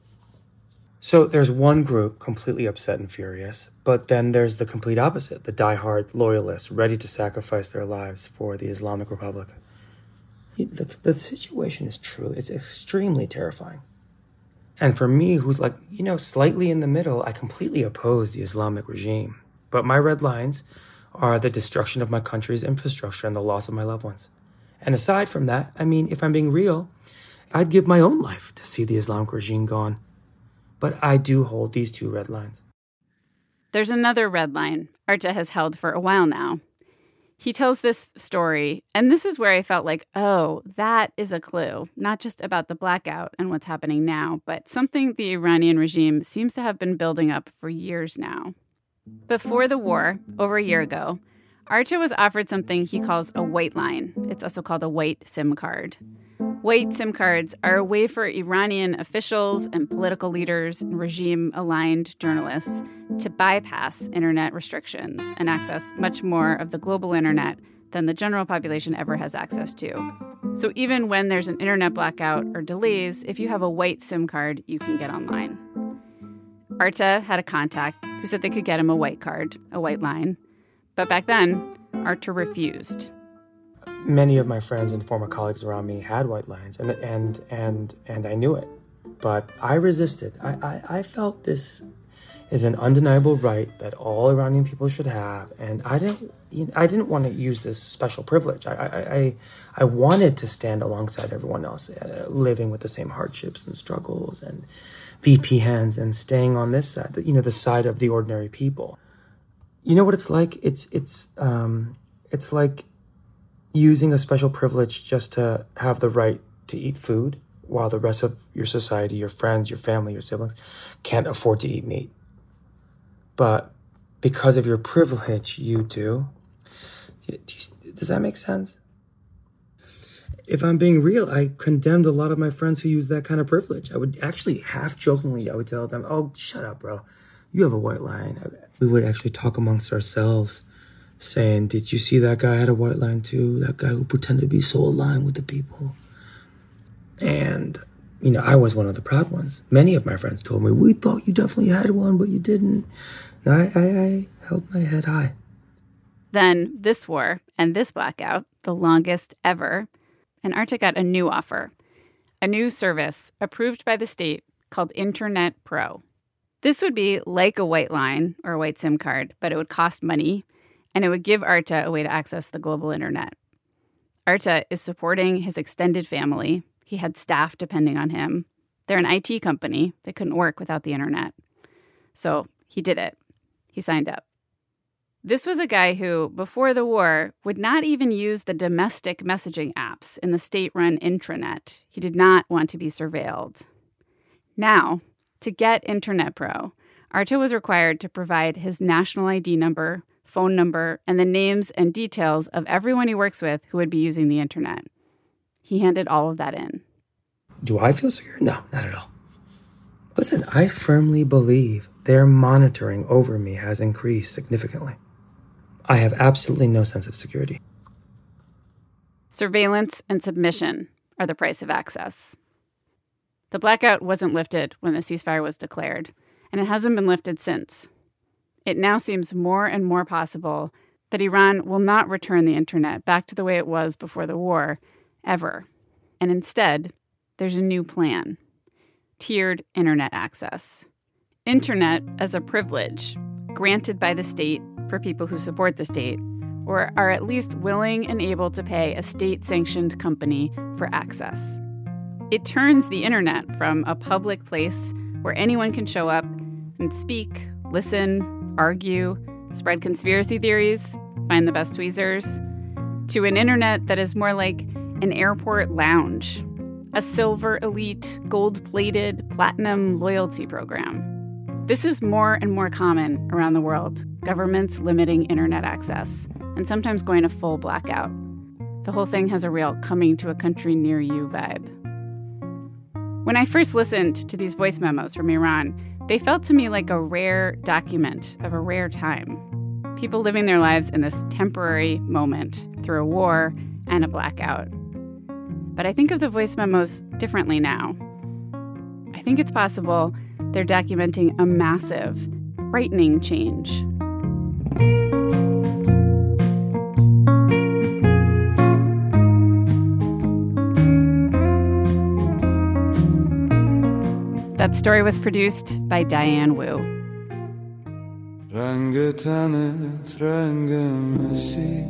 So there's one group completely upset and furious, but then there's the complete opposite, the diehard loyalists ready to sacrifice their lives for the Islamic Republic. The situation is it's extremely terrifying. And for me, who's slightly in the middle, I completely oppose the Islamic regime. But my red lines are the destruction of my country's infrastructure and the loss of my loved ones. And aside from that, if I'm being real, I'd give my own life to see the Islamic regime gone. But I do hold these two red lines. There's another red line Arta has held for a while now. He tells this story, and this is where I felt like, oh, that is a clue, not just about the blackout and what's happening now, but something the Iranian regime seems to have been building up for years now. Before the war, over a year ago, Arta was offered something he calls a white line. It's also called a white SIM card. White SIM cards are a way for Iranian officials and political leaders and regime-aligned journalists to bypass internet restrictions and access much more of the global internet than the general population ever has access to. So even when there's an internet blackout or delays, if you have a white SIM card, you can get online. Arta had a contact who said they could get him a white card, a white line. But back then, Arta refused. Many of my friends and former colleagues around me had white lines, and I knew it. But I resisted. I felt this is an undeniable right that all Iranian people should have, and I didn't want to use this special privilege. I wanted to stand alongside everyone else, living with the same hardships and struggles and VPNs and staying on this side, the side of the ordinary people. You know what it's like? It's like using a special privilege just to have the right to eat food while the rest of your society, your friends, your family, your siblings can't afford to eat meat. But because of your privilege, you do. Does that make sense? If I'm being real, I condemned a lot of my friends who use that kind of privilege. I would actually, half jokingly, I would tell them, oh, shut up, bro. You have a white line. We would actually talk amongst ourselves, saying, did you see that guy had a white line too? That guy who pretended to be so aligned with the people. And, I was one of the proud ones. Many of my friends told me, we thought you definitely had one, but you didn't. And I held my head high. Then this war and this blackout, the longest ever, and Arta got a new offer, a new service approved by the state called Internet Pro. This would be like a white line or a white SIM card, but it would cost money, and it would give Arta a way to access the global internet. Arta is supporting his extended family. He had staff depending on him. They're an IT company. They couldn't work without the internet. So he did it. He signed up. This was a guy who, before the war, would not even use the domestic messaging apps in the state-run intranet. He did not want to be surveilled. Now, to get Internet Pro, Arta was required to provide his national ID number, phone number, and the names and details of everyone he works with who would be using the internet. He handed all of that in. Do I feel secure? No, not at all. Listen, I firmly believe their monitoring over me has increased significantly. I have absolutely no sense of security. Surveillance and submission are the price of access. The blackout wasn't lifted when the ceasefire was declared, and it hasn't been lifted since. It now seems more and more possible that Iran will not return the internet back to the way it was before the war, ever. And instead, there's a new plan. Tiered internet access. Internet as a privilege granted by the state for people who support the state or are at least willing and able to pay a state-sanctioned company for access. It turns the internet from a public place where anyone can show up and speak, listen, argue, spread conspiracy theories, find the best tweezers, to an internet that is more like an airport lounge, a silver elite, gold-plated, platinum loyalty program. This is more and more common around the world, governments limiting internet access, and sometimes going to full blackout. The whole thing has a real coming to a country near you vibe. When I first listened to these voice memos from Iran, they felt to me like a rare document of a rare time. People living their lives in this temporary moment through a war and a blackout. But I think of the voice memos differently now. I think it's possible they're documenting a massive, frightening change. That story was produced by Diane Wu. رنگ تنت رنگ مسی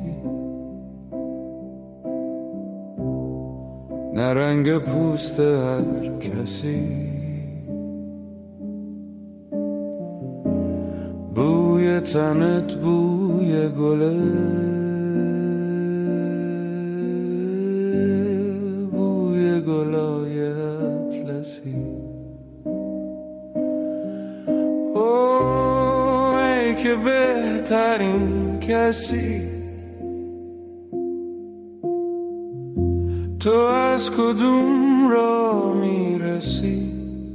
نه رنگ پوست هر کسی بوی تنت بوی گله بوی گلای اطلسی ای که بهترین کسی تو از کدوم را میرسی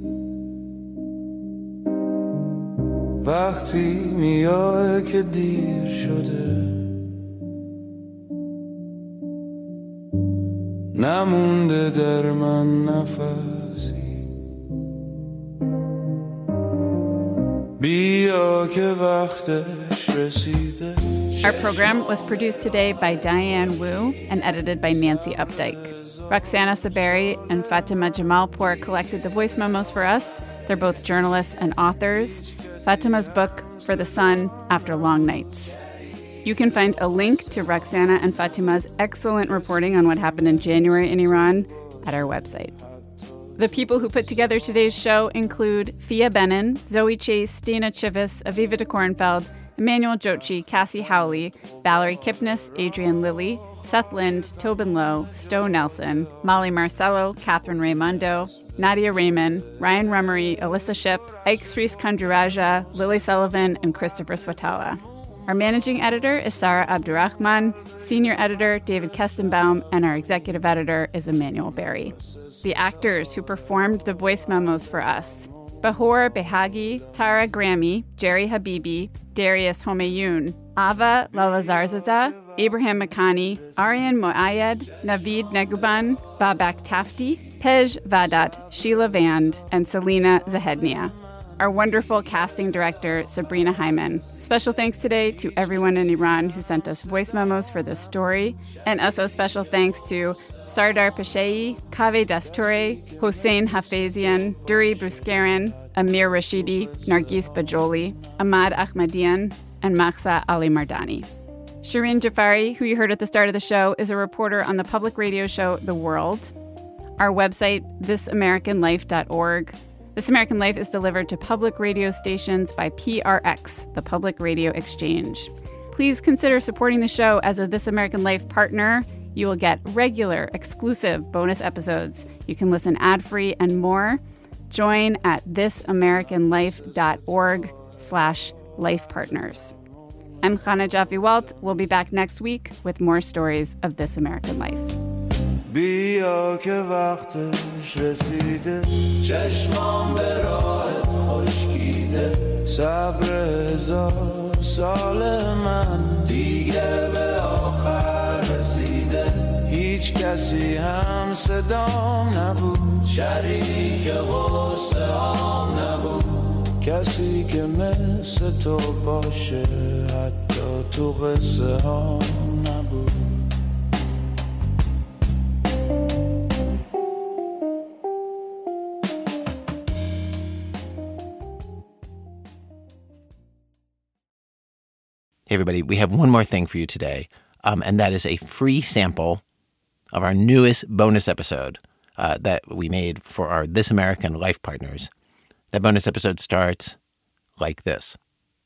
وقتی میای که دیر شده نمونده در من نفسی بیا که وقتش رسیده. Our program was produced today by Diane Wu and edited by Nancy Updike. Roxana Saberi and Fatima Jamalpour collected the voice memos for us. They're both journalists and authors. Fatima's book, For the Sun After Long Nights. You can find a link to Roxana and Fatima's excellent reporting on what happened in January in Iran at our website. The people who put together today's show include Fia Benin, Zoe Chase, Dana Chivis, Aviva de Kornfeld, Emmanuel Jochi, Cassie Howley, Valerie Kipnis, Adrian Lilly, Seth Lind, Tobin Lowe, Stowe Nelson, Molly Marcello, Catherine Raymondo, Nadia Raymond, Ryan Rummery, Alyssa Shipp, Ike Sries Kanduraja, Lily Sullivan, and Christopher Swatala. Our managing editor is Sarah Abdurrahman, senior editor David Kestenbaum, and our executive editor is Emmanuel Berry. The actors who performed the voice memos for us: Bahor Behagi, Tara Grammy, Jerry Habibi, Darius Homayun, Ava Lalazarzada, Abraham Makani, Aryan Moayed, Navid Neguban, Babak Tafti, Pej Vadat, Sheila Vand, and Selena Zahednia. Our wonderful casting director, Sabrina Hyman. Special thanks today to everyone in Iran who sent us voice memos for this story. And also special thanks to Sardar Peshei, Kaveh Dasture, Hossein Hafizian, Duri Bruskaran, Amir Rashidi, Nargis Bajoli, Ahmad Ahmadian, and Mahsa Ali Mardani. Shireen Jafari, who you heard at the start of the show, is a reporter on the public radio show The World. Our website, thisamericanlife.org. This American Life is delivered to public radio stations by PRX, the Public Radio Exchange. Please consider supporting the show as a This American Life partner. You will get regular, exclusive bonus episodes. You can listen ad-free and more. Join at thisamericanlife.org/lifepartners. I'm Chana Jaffe-Walt. We'll be back next week with more stories of This American Life. بیا که وقتش رسیده چشمام به راحت خشکیده صبر 1000 سال من دیگه به آخر رسیده هیچ کسی هم صدام نبود شریک غصه هم نبود کسی که مثل تو باشه حتی تو قصه هم نبود. Hey, everybody, we have one more thing for you today, and that is a free sample of our newest bonus episode that we made for our This American Life partners. That bonus episode starts like this.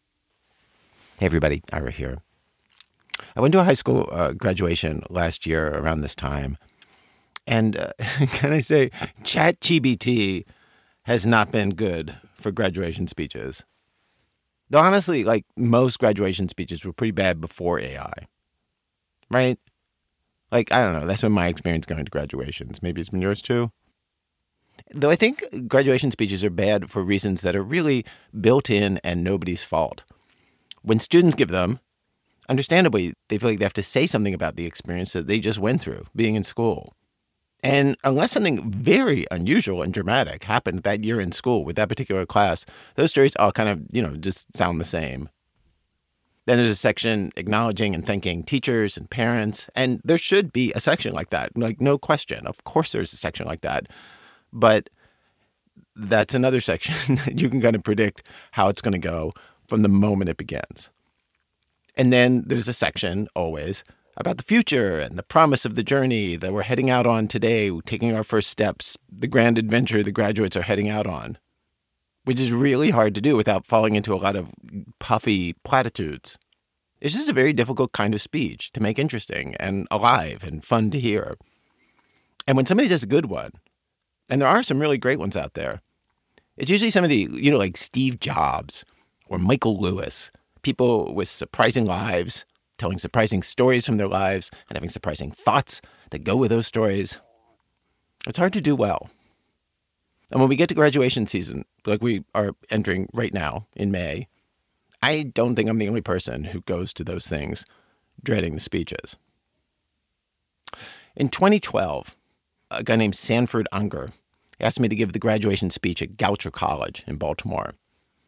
Hey, everybody, Ira here. I went to a high school graduation last year around this time, and can I say, ChatGPT has not been good for graduation speeches. Though honestly, like most graduation speeches were pretty bad before AI, right? Like, I don't know. That's been my experience going to graduations. Maybe it's been yours too. Though I think graduation speeches are bad for reasons that are really built in and nobody's fault. When students give them, understandably, they feel like they have to say something about the experience that they just went through being in school. And unless something very unusual and dramatic happened that year in school with that particular class, those stories all kind of, just sound the same. Then there's a section acknowledging and thanking teachers and parents. And there should be a section like that. Like, no question. Of course there's a section like that. But that's another section that you can kind of predict how it's going to go from the moment it begins. And then there's a section, always, about the future and the promise of the journey that we're heading out on today, taking our first steps, the grand adventure the graduates are heading out on, which is really hard to do without falling into a lot of puffy platitudes. It's just a very difficult kind of speech to make interesting and alive and fun to hear. And when somebody does a good one, and there are some really great ones out there, it's usually somebody, like Steve Jobs or Michael Lewis, people with surprising lives, telling surprising stories from their lives and having surprising thoughts that go with those stories. It's hard to do well. And when we get to graduation season, like we are entering right now in May, I don't think I'm the only person who goes to those things dreading the speeches. In 2012, a guy named Sanford Unger asked me to give the graduation speech at Goucher College in Baltimore.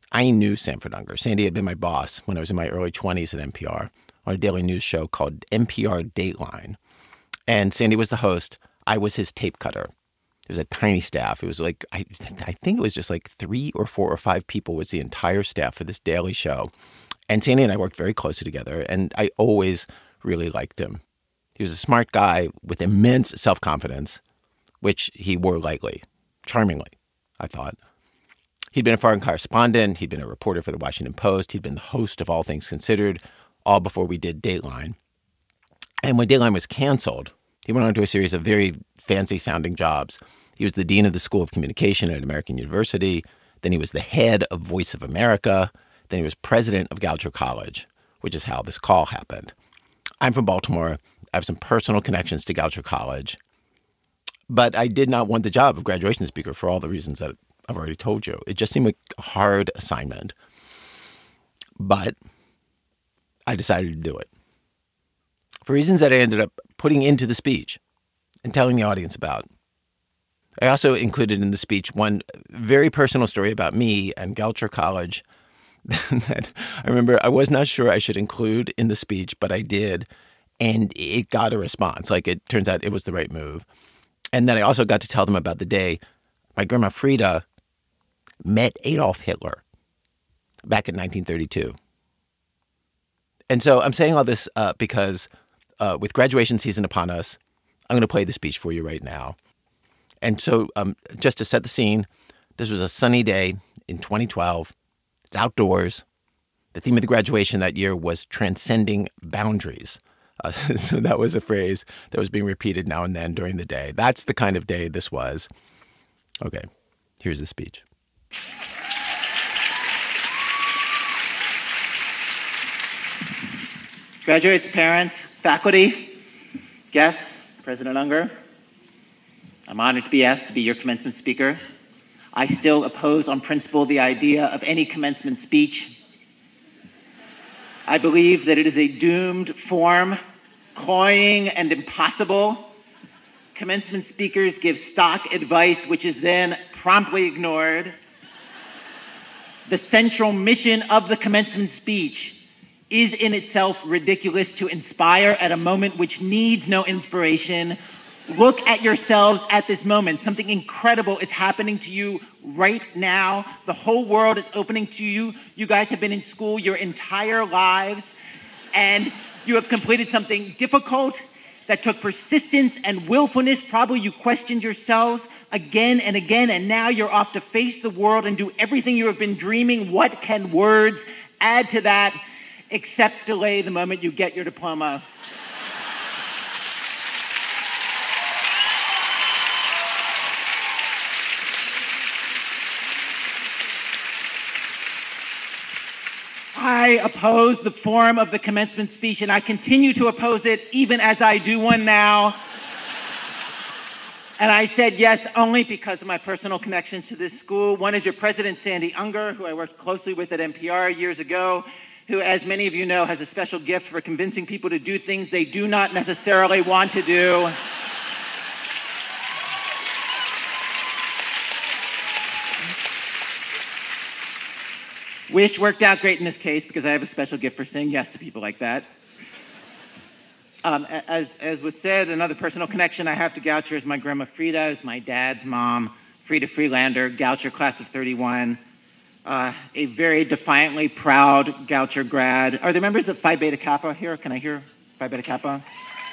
I knew Sanford Unger. Sandy had been my boss when I was in my early 20s at NPR on a daily news show called NPR Dateline. And Sandy was the host. I was his tape cutter. It was a tiny staff. It was like, I think it was just like 3 or 4 or 5 people was the entire staff for this daily show. And Sandy and I worked very closely together, and I always really liked him. He was a smart guy with immense self-confidence, which he wore lightly, charmingly, I thought. He'd been a foreign correspondent. He'd been a reporter for the Washington Post. He'd been the host of All Things Considered, all before we did Dateline. And when Dateline was canceled, he went on to a series of very fancy-sounding jobs. He was the dean of the School of Communication at American University. Then he was the head of Voice of America. Then he was president of Goucher College, which is how this call happened. I'm from Baltimore. I have some personal connections to Goucher College. But I did not want the job of graduation speaker for all the reasons that I've already told you. It just seemed like a hard assignment. But I decided to do it for reasons that I ended up putting into the speech and telling the audience about. I also included in the speech one very personal story about me and Goucher College that I remember I was not sure I should include in the speech, but I did. And it got a response. Like, it turns out it was the right move. And then I also got to tell them about the day my grandma Frida met Adolf Hitler back in 1932. And so I'm saying all this because with graduation season upon us, I'm going to play the speech for you right now. And so just to set the scene, this was a sunny day in 2012. It's outdoors. The theme of the graduation that year was transcending boundaries. So that was a phrase that was being repeated now and then during the day. That's the kind of day this was. Okay, here's the speech. Graduates, parents, faculty, guests, President Unger, I'm honored to be asked to be your commencement speaker. I still oppose on principle the idea of any commencement speech. I believe that it is a doomed form, cloying and impossible. Commencement speakers give stock advice, which is then promptly ignored. The central mission of the commencement speech is in itself ridiculous, to inspire at a moment which needs no inspiration. Look at yourselves at this moment. Something incredible is happening to you right now. The whole world is opening to you. You guys have been in school your entire lives, and you have completed something difficult that took persistence and willfulness. Probably you questioned yourselves again and again, and now you're off to face the world and do everything you have been dreaming. What can words add to that except delay the moment you get your diploma? I oppose the form of the commencement speech, and I continue to oppose it even as I do one now. And I said yes only because of my personal connections to this school. One is your president, Sandy Unger, who I worked closely with at NPR years ago, who, as many of you know, has a special gift for convincing people to do things they do not necessarily want to do. Which worked out great in this case because I have a special gift for saying yes to people like that. As was said, another personal connection I have to Goucher is my grandma Frida, is my dad's mom, Frida Freelander, Goucher class of 31, a very defiantly proud Goucher grad. Are there members of Phi Beta Kappa here? Can I hear Phi Beta Kappa?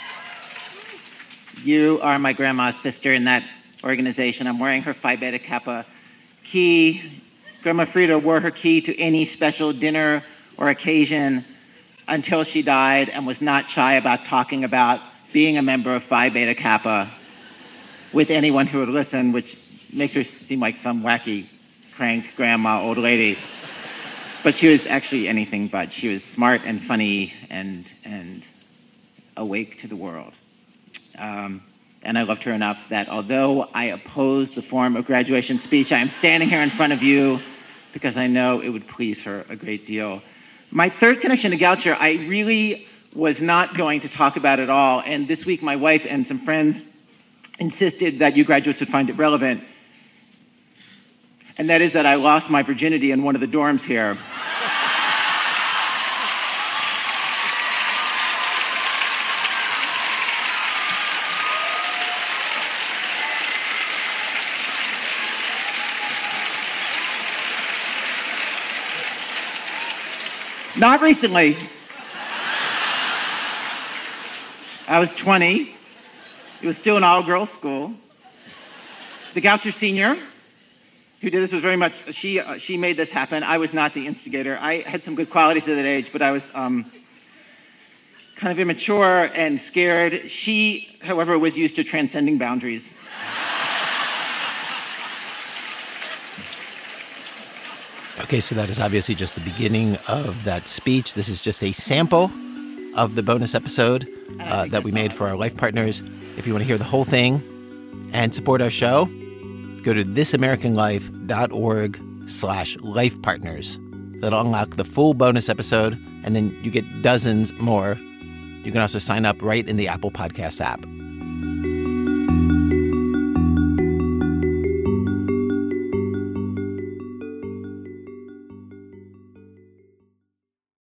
You are my grandma's sister in that organization. I'm wearing her Phi Beta Kappa key. Grandma Frida wore her key to any special dinner or occasion until she died, and was not shy about talking about being a member of Phi Beta Kappa with anyone who would listen, which makes her seem like some wacky, crank grandma old lady. But she was actually anything but. She was smart and funny and awake to the world. And I loved her enough that although I oppose the form of graduation speech, I am standing here in front of you because I know it would please her a great deal. My third connection to Goucher, I really was not going to talk about at all. And this week, my wife and some friends insisted that you graduates would find it relevant. and that is that I lost my virginity in one of the dorms here. Not recently. I was 20. It was still an all-girls school. The Goucher Senior, who did this, was very much, she made this happen. I was not the instigator. I had some good qualities at that age, but I was kind of immature and scared. She, however, was used to transcending boundaries. Okay, so that is obviously just the beginning of that speech. This is just a sample of the bonus episode that we made for our life partners. If you want to hear the whole thing and support our show, go to thisamericanlife.org/lifepartners. That'll unlock the full bonus episode, and then you get dozens more. You can also sign up right in the Apple Podcasts app.